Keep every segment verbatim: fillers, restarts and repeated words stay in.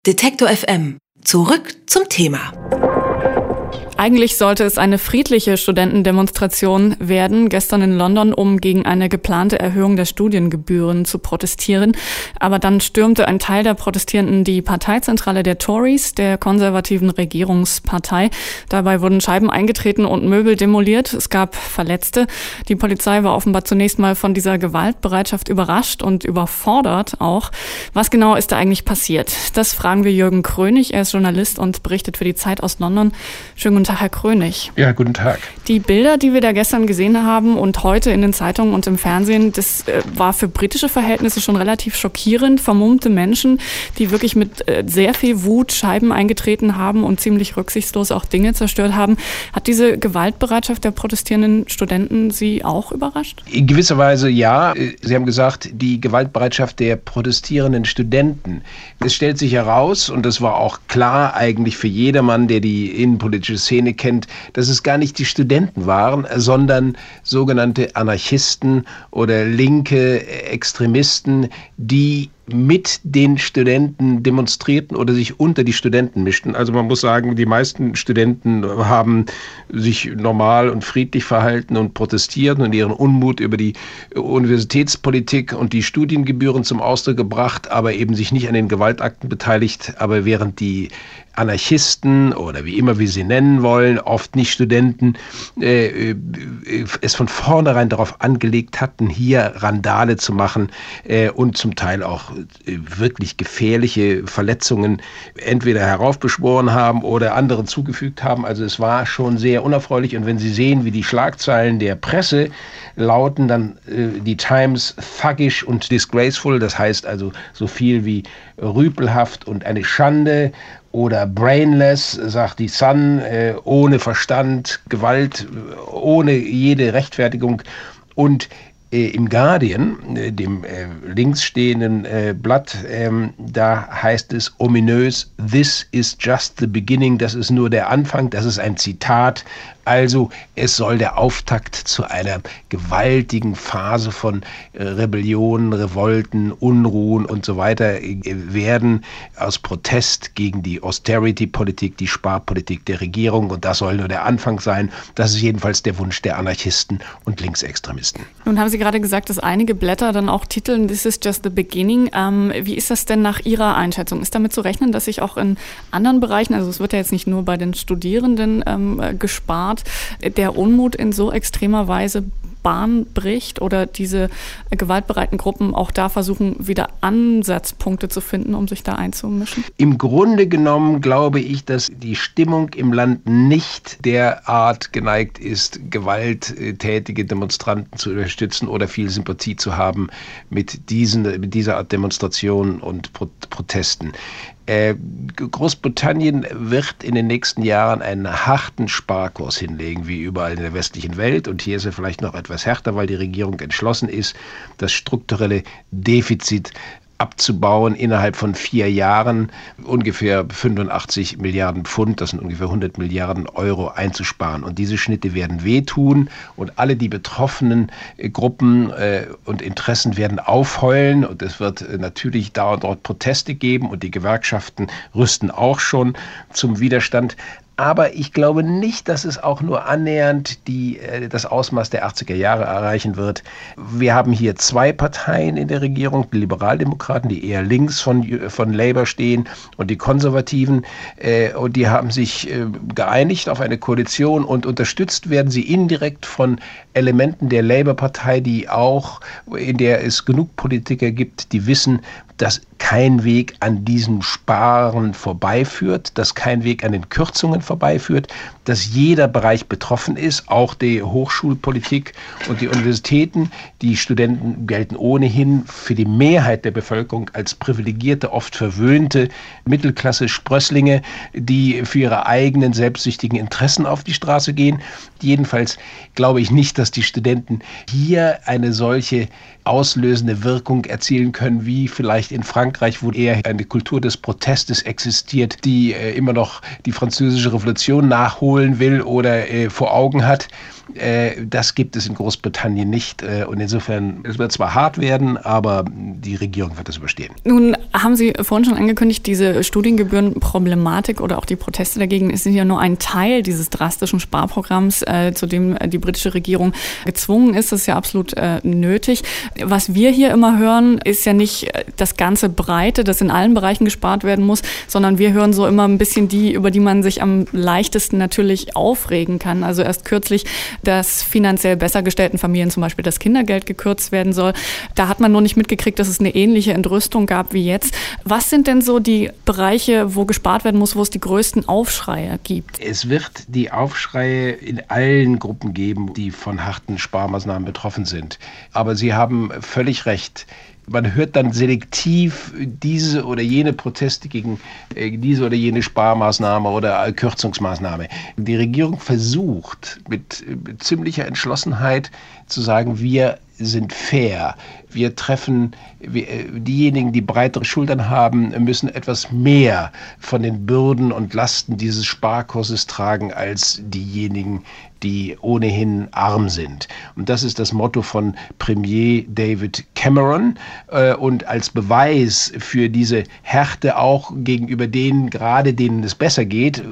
Detektor F M. Zurück zum Thema. Eigentlich sollte es eine friedliche Studentendemonstration werden, gestern in London, um gegen eine geplante Erhöhung der Studiengebühren zu protestieren. Aber dann stürmte ein Teil der Protestierenden die Parteizentrale der Tories, der konservativen Regierungspartei. Dabei wurden Scheiben eingetreten und Möbel demoliert. Es gab Verletzte. Die Polizei war offenbar zunächst mal von dieser Gewaltbereitschaft überrascht und überfordert auch. Was genau ist da eigentlich passiert? Das fragen wir Jürgen Krönig. Er ist Journalist und berichtet für die Zeit aus London. Schönen guten Tag, Herr Krönig. Ja, guten Tag. Die Bilder, die wir da gestern gesehen haben und heute in den Zeitungen und im Fernsehen, das äh, war für britische Verhältnisse schon relativ schockierend. Vermummte Menschen, die wirklich mit äh, sehr viel Wut Scheiben eingetreten haben und ziemlich rücksichtslos auch Dinge zerstört haben. Hat diese Gewaltbereitschaft der protestierenden Studenten Sie auch überrascht? In gewisser Weise ja. Sie haben gesagt, die Gewaltbereitschaft der protestierenden Studenten. Es stellt sich heraus, und das war auch klar eigentlich für jedermann, der die innenpolitische Szene kennt, dass es gar nicht die Studenten waren, sondern sogenannte Anarchisten oder linke Extremisten, die mit den Studenten demonstrierten oder sich unter die Studenten mischten. Also man muss sagen, die meisten Studenten haben sich normal und friedlich verhalten und protestiert und ihren Unmut über die Universitätspolitik und die Studiengebühren zum Ausdruck gebracht, aber eben sich nicht an den Gewaltakten beteiligt. Aber während die Anarchisten oder wie immer wir sie nennen wollen, oft nicht Studenten, äh, es von vornherein darauf angelegt hatten, hier Randale zu machen äh, und zum Teil auch äh, wirklich gefährliche Verletzungen entweder heraufbeschworen haben oder anderen zugefügt haben. Also es war schon sehr unerfreulich, und wenn Sie sehen, wie die Schlagzeilen der Presse lauten, dann äh, die Times thuggish und disgraceful, das heißt also so viel wie rüpelhaft und eine Schande, oder brainless, sagt die Sun, äh, ohne Verstand, Gewalt, ohne jede Rechtfertigung. Und äh, im Guardian, äh, dem äh, links stehenden äh, Blatt, ähm, da heißt es ominös, "This is just the beginning", das ist nur der Anfang, das ist ein Zitat. Also es soll der Auftakt zu einer gewaltigen Phase von äh, Rebellionen, Revolten, Unruhen und so weiter äh, werden, aus Protest gegen die Austerity-Politik, die Sparpolitik der Regierung. Und das soll nur der Anfang sein. Das ist jedenfalls der Wunsch der Anarchisten und Linksextremisten. Nun haben Sie gerade gesagt, dass einige Blätter dann auch titeln, "This is just the beginning". Ähm, wie ist das denn nach Ihrer Einschätzung? Ist damit zu rechnen, dass sich auch in anderen Bereichen, also es wird ja jetzt nicht nur bei den Studierenden ähm, gespart, der Unmut in so extremer Weise Bahn bricht oder diese gewaltbereiten Gruppen auch da versuchen, wieder Ansatzpunkte zu finden, um sich da einzumischen? Im Grunde genommen glaube ich, dass die Stimmung im Land nicht derart geneigt ist, gewalttätige Demonstranten zu unterstützen oder viel Sympathie zu haben mit, diesen, mit dieser Art Demonstrationen und Pro- Protesten. Äh, Großbritannien wird in den nächsten Jahren einen harten Sparkurs hinlegen, wie überall in der westlichen Welt. Und hier ist er vielleicht noch etwas härter, weil die Regierung entschlossen ist, das strukturelle Defizit abzubauen innerhalb von vier Jahren, ungefähr fünfundachtzig Milliarden Pfund, das sind ungefähr hundert Milliarden Euro einzusparen. Und diese Schnitte werden wehtun, und alle die betroffenen äh, Gruppen äh, und Interessen werden aufheulen, und es wird äh, natürlich da und dort Proteste geben, und die Gewerkschaften rüsten auch schon zum Widerstand. Aber ich glaube nicht, dass es auch nur annähernd die, äh, das Ausmaß der achtziger Jahre erreichen wird. Wir haben hier zwei Parteien in der Regierung, die Liberaldemokraten, die eher links von, von Labour stehen, und die Konservativen. Äh, und die haben sich äh, geeinigt auf eine Koalition, und unterstützt werden sie indirekt von Elementen der Labour-Partei, die auch, in der es genug Politiker gibt, die wissen, dass kein Weg an diesem Sparen vorbeiführt, dass kein Weg an den Kürzungen vorbeiführt, dass jeder Bereich betroffen ist, auch die Hochschulpolitik und die Universitäten. Die Studenten gelten ohnehin für die Mehrheit der Bevölkerung als privilegierte, oft verwöhnte Mittelklasse-Sprösslinge, die für ihre eigenen selbstsüchtigen Interessen auf die Straße gehen. Jedenfalls glaube ich nicht, dass die Studenten hier eine solche auslösende Wirkung erzielen können, wie vielleicht in Frankreich, wo eher eine Kultur des Protestes existiert, die äh, immer noch die französische Revolution nachholen will oder äh, vor Augen hat. Äh, das gibt es in Großbritannien nicht. Äh, und insofern, es wird zwar hart werden, aber die Regierung wird das überstehen. Nun haben Sie vorhin schon angekündigt, diese Studiengebührenproblematik oder auch die Proteste dagegen sind ja nur ein Teil dieses drastischen Sparprogramms, äh, zu dem die britische Regierung gezwungen ist. Das ist ja absolut äh, nötig. Was wir hier immer hören, ist ja nicht das ganze Breite, das in allen Bereichen gespart werden muss, sondern wir hören so immer ein bisschen die, über die man sich am leichtesten natürlich aufregen kann. Also erst kürzlich, dass finanziell besser gestellten Familien zum Beispiel das Kindergeld gekürzt werden soll. Da hat man nur nicht mitgekriegt, dass es eine ähnliche Entrüstung gab wie jetzt. Was sind denn so die Bereiche, wo gespart werden muss, wo es die größten Aufschreie gibt? Es wird die Aufschreie in allen Gruppen geben, die von harten Sparmaßnahmen betroffen sind. Aber Sie haben völlig recht. Man hört dann selektiv diese oder jene Proteste gegen äh, diese oder jene Sparmaßnahme oder äh, Kürzungsmaßnahme. Die Regierung versucht mit, mit ziemlicher Entschlossenheit zu sagen, wir sind fair. Wir treffen wir, diejenigen, die breitere Schultern haben, müssen etwas mehr von den Bürden und Lasten dieses Sparkurses tragen als diejenigen, die ohnehin arm sind. Und das ist das Motto von Premier David Cameron. Und als Beweis für diese Härte auch gegenüber denen, gerade denen es besser geht,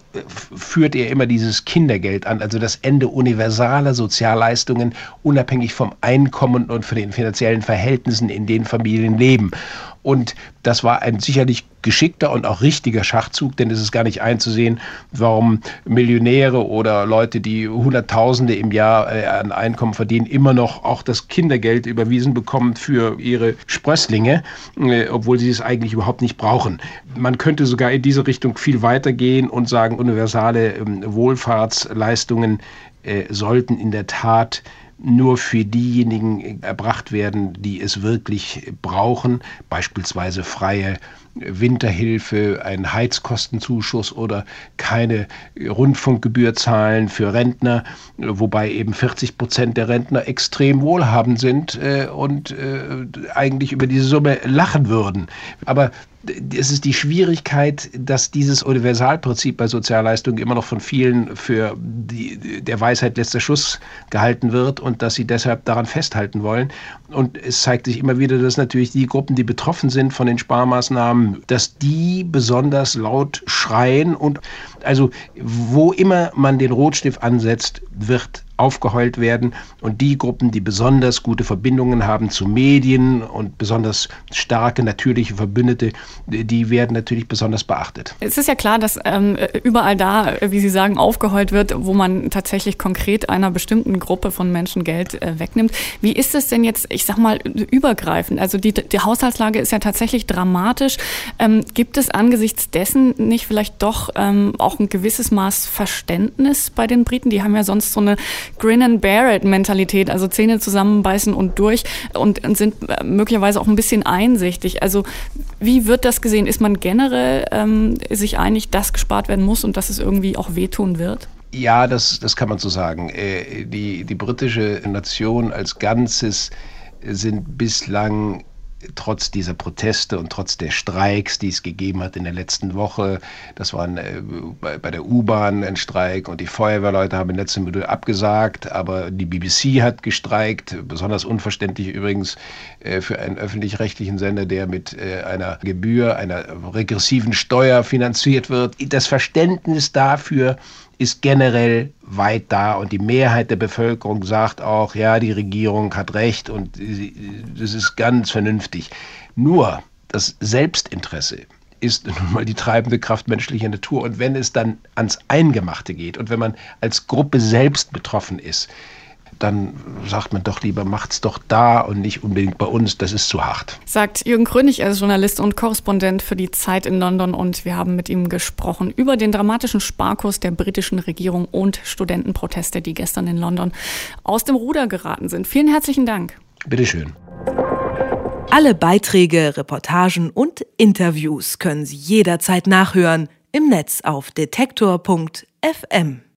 führt er immer dieses Kindergeld an, also das Ende universaler Sozialleistungen, unabhängig vom Einkommen und von den finanziellen Verhältnissen, in denen Familien leben. Und das war ein sicherlich geschickter und auch richtiger Schachzug, denn es ist gar nicht einzusehen, warum Millionäre oder Leute, die Hunderttausende im Jahr äh, an Einkommen verdienen, immer noch auch das Kindergeld überwiesen bekommen für ihre Sprösslinge, äh, obwohl sie es eigentlich überhaupt nicht brauchen. Man könnte sogar in diese Richtung viel weiter gehen und sagen, universale äh, Wohlfahrtsleistungen äh, sollten in der Tat nur für diejenigen erbracht werden, die es wirklich brauchen, beispielsweise freie Winterhilfe, einen Heizkostenzuschuss oder keine Rundfunkgebühr zahlen für Rentner, wobei eben vierzig Prozent der Rentner extrem wohlhabend sind äh, und äh, eigentlich über diese Summe lachen würden. Aber es ist die Schwierigkeit, dass dieses Universalprinzip bei Sozialleistungen immer noch von vielen für die, der Weisheit letzter Schuss gehalten wird und dass sie deshalb daran festhalten wollen. Und es zeigt sich immer wieder, dass natürlich die Gruppen, die betroffen sind von den Sparmaßnahmen, dass die besonders laut schreien. Und also wo immer man den Rotstift ansetzt, wird aufgeheult werden. Und die Gruppen, die besonders gute Verbindungen haben zu Medien und besonders starke natürliche Verbündete, die werden natürlich besonders beachtet. Es ist ja klar, dass ähm, überall da, wie Sie sagen, aufgeheult wird, wo man tatsächlich konkret einer bestimmten Gruppe von Menschen Geld äh, wegnimmt. Wie ist es denn jetzt, ich sag mal, übergreifend? Also die, die Haushaltslage ist ja tatsächlich dramatisch. Ähm, gibt es angesichts dessen nicht vielleicht doch ähm, auch ein gewisses Maß Verständnis bei den Briten? Die haben ja sonst so eine Grin-and-bear-it-Mentalität, also Zähne zusammenbeißen und durch und, und sind möglicherweise auch ein bisschen einsichtig. Also wie wird das gesehen? Ist man generell ähm, sich einig, dass gespart werden muss und dass es irgendwie auch wehtun wird? Ja, das, das kann man so sagen. Äh, die, die britische Nation als Ganzes sind bislang trotz dieser Proteste und trotz der Streiks, die es gegeben hat in der letzten Woche, das war ein, äh, bei, bei der U-Bahn ein Streik und die Feuerwehrleute haben in letzter Minute abgesagt, aber die B B C hat gestreikt, besonders unverständlich übrigens äh, für einen öffentlich-rechtlichen Sender, der mit äh, einer Gebühr, einer regressiven Steuer finanziert wird. Das Verständnis dafür ist generell weit da und die Mehrheit der Bevölkerung sagt auch, ja, die Regierung hat recht und das ist ganz vernünftig. Nur das Selbstinteresse ist nun mal die treibende Kraft menschlicher Natur und wenn es dann ans Eingemachte geht und wenn man als Gruppe selbst betroffen ist, dann sagt man doch lieber, macht's doch da und nicht unbedingt bei uns, das ist zu hart. Sagt Jürgen Krönig, er ist Journalist und Korrespondent für die Zeit in London und wir haben mit ihm gesprochen über den dramatischen Sparkurs der britischen Regierung und Studentenproteste, die gestern in London aus dem Ruder geraten sind. Vielen herzlichen Dank. Bitteschön. Alle Beiträge, Reportagen und Interviews können Sie jederzeit nachhören im Netz auf detektor punkt f m.